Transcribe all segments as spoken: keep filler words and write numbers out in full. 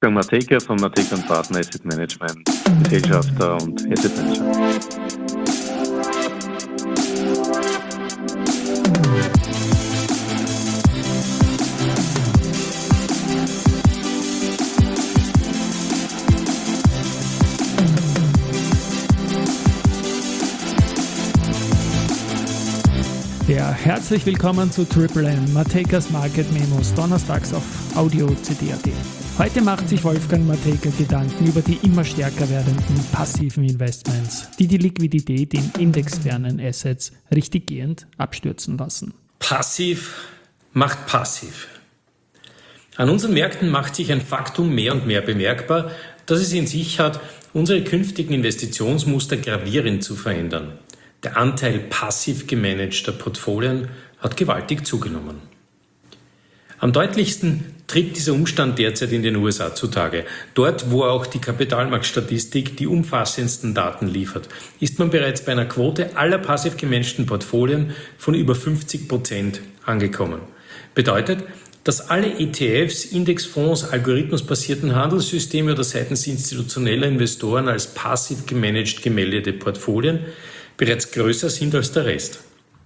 Wolfgang Matejka von Matejka und Partner Asset Management, Gesellschafter und Asset Manager. Ja, herzlich willkommen zu Triple M, Matejkas Market Memos, donnerstags auf Audio C D Punkt A T. Heute macht sich Wolfgang Matejka Gedanken über die immer stärker werdenden passiven Investments, die die Liquidität in indexfernen Assets richtiggehend abstürzen lassen. Passiv macht passiv. An unseren Märkten macht sich ein Faktum mehr und mehr bemerkbar, dass es in sich hat, unsere künftigen Investitionsmuster gravierend zu verändern. Der Anteil passiv gemanagter Portfolien hat gewaltig zugenommen. Am deutlichsten tritt dieser Umstand derzeit in den U S A zutage. Dort, wo auch die Kapitalmarktstatistik die umfassendsten Daten liefert, ist man bereits bei einer Quote aller passiv gemanagten Portfolien von über fünfzig Prozent angekommen. Bedeutet, dass alle E T Fs, Indexfonds, algorithmusbasierten Handelssysteme oder seitens institutioneller Investoren als passiv gemanagt gemeldete Portfolien bereits größer sind als der Rest.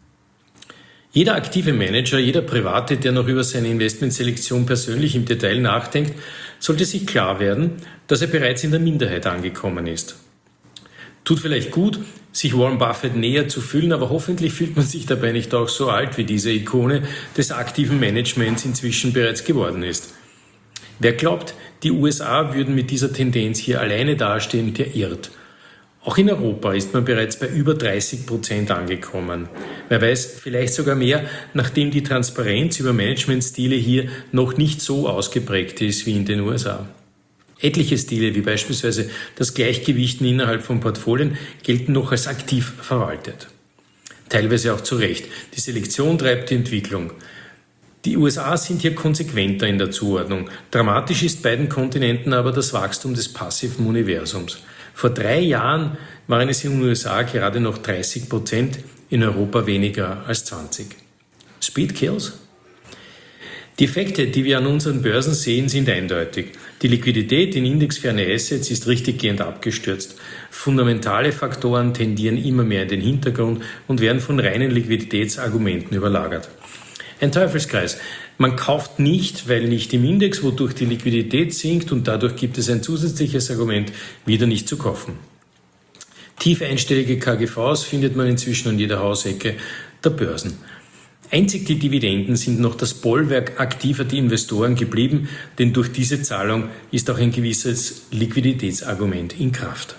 Jeder aktive Manager, jeder Private, der noch über seine Investmentselektion persönlich im Detail nachdenkt, sollte sich klar werden, dass er bereits in der Minderheit angekommen ist. Tut vielleicht gut, sich Warren Buffett näher zu fühlen, aber hoffentlich fühlt man sich dabei nicht auch so alt, wie diese Ikone des aktiven Managements inzwischen bereits geworden ist. Wer glaubt, die U S A würden mit dieser Tendenz hier alleine dastehen, der irrt. Auch in Europa ist man bereits bei über dreißig Prozent angekommen. Wer weiß, vielleicht sogar mehr, nachdem die Transparenz über Managementstile hier noch nicht so ausgeprägt ist wie in den U S A. Etliche Stile, wie beispielsweise das Gleichgewichten innerhalb von Portfolien, gelten noch als aktiv verwaltet. Teilweise auch zu Recht. Die Selektion treibt die Entwicklung. Die U S A sind hier konsequenter in der Zuordnung. Dramatisch ist beiden Kontinenten aber das Wachstum des passiven Universums. Vor drei Jahren waren es in den U S A gerade noch dreißig Prozent, in Europa weniger als zwanzig. Speed kills? Die Effekte, die wir an unseren Börsen sehen, sind eindeutig. Die Liquidität in indexferne Assets ist richtiggehend abgestürzt. Fundamentale Faktoren tendieren immer mehr in den Hintergrund und werden von reinen Liquiditätsargumenten überlagert. Ein Teufelskreis. Man kauft nicht, weil nicht im Index, wodurch die Liquidität sinkt und dadurch gibt es ein zusätzliches Argument, wieder nicht zu kaufen. Tief einstellige K G Vs findet man inzwischen an jeder Hausecke der Börsen. Einzig die Dividenden sind noch das Bollwerk aktiver die Investoren geblieben, denn durch diese Zahlung ist auch ein gewisses Liquiditätsargument in Kraft.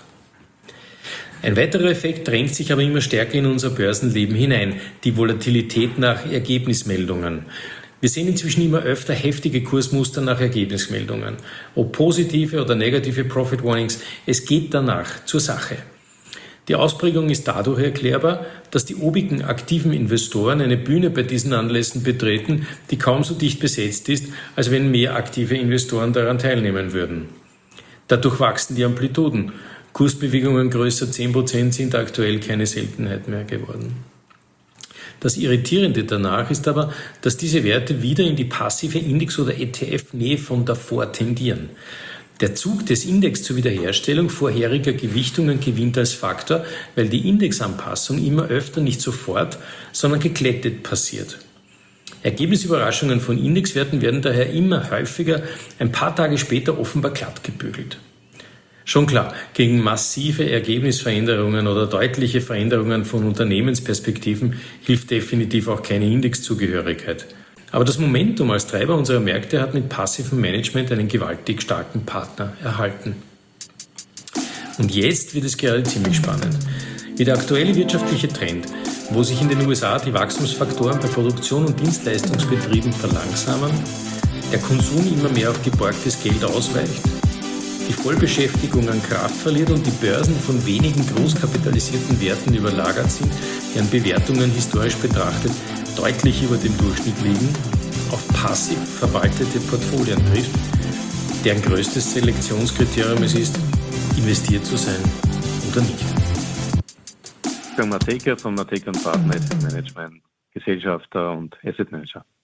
Ein weiterer Effekt drängt sich aber immer stärker in unser Börsenleben hinein, die Volatilität nach Ergebnismeldungen. Wir sehen inzwischen immer öfter heftige Kursmuster nach Ergebnismeldungen. Ob positive oder negative Profit Warnings, es geht danach zur Sache. Die Ausprägung ist dadurch erklärbar, dass die obigen aktiven Investoren eine Bühne bei diesen Anlässen betreten, die kaum so dicht besetzt ist, als wenn mehr aktive Investoren daran teilnehmen würden. Dadurch wachsen die Amplituden. Kursbewegungen größer zehn Prozent sind aktuell keine Seltenheit mehr geworden. Das Irritierende danach ist aber, dass diese Werte wieder in die passive Index- oder E T F-Nähe von davor tendieren. Der Zug des Index zur Wiederherstellung vorheriger Gewichtungen gewinnt als Faktor, weil die Indexanpassung immer öfter nicht sofort, sondern geglättet passiert. Ergebnisüberraschungen von Indexwerten werden daher immer häufiger ein paar Tage später offenbar glatt gebügelt. Schon klar, gegen massive Ergebnisveränderungen oder deutliche Veränderungen von Unternehmensperspektiven hilft definitiv auch keine Indexzugehörigkeit. Aber das Momentum als Treiber unserer Märkte hat mit passivem Management einen gewaltig starken Partner erhalten. Und jetzt wird es gerade ziemlich spannend. Wie der aktuelle wirtschaftliche Trend, wo sich in den U S A die Wachstumsfaktoren bei Produktion und Dienstleistungsbetrieben verlangsamen, der Konsum immer mehr auf geborgtes Geld ausweicht, die Vollbeschäftigung an Kraft verliert und die Börsen von wenigen großkapitalisierten Werten überlagert sind, deren Bewertungen historisch betrachtet deutlich über dem Durchschnitt liegen, auf passiv verwaltete Portfolien trifft, deren größtes Selektionskriterium es ist, investiert zu sein oder nicht. Wolfgang Matejka von Matejka und Partner Asset Management, Gesellschafter und Asset Manager.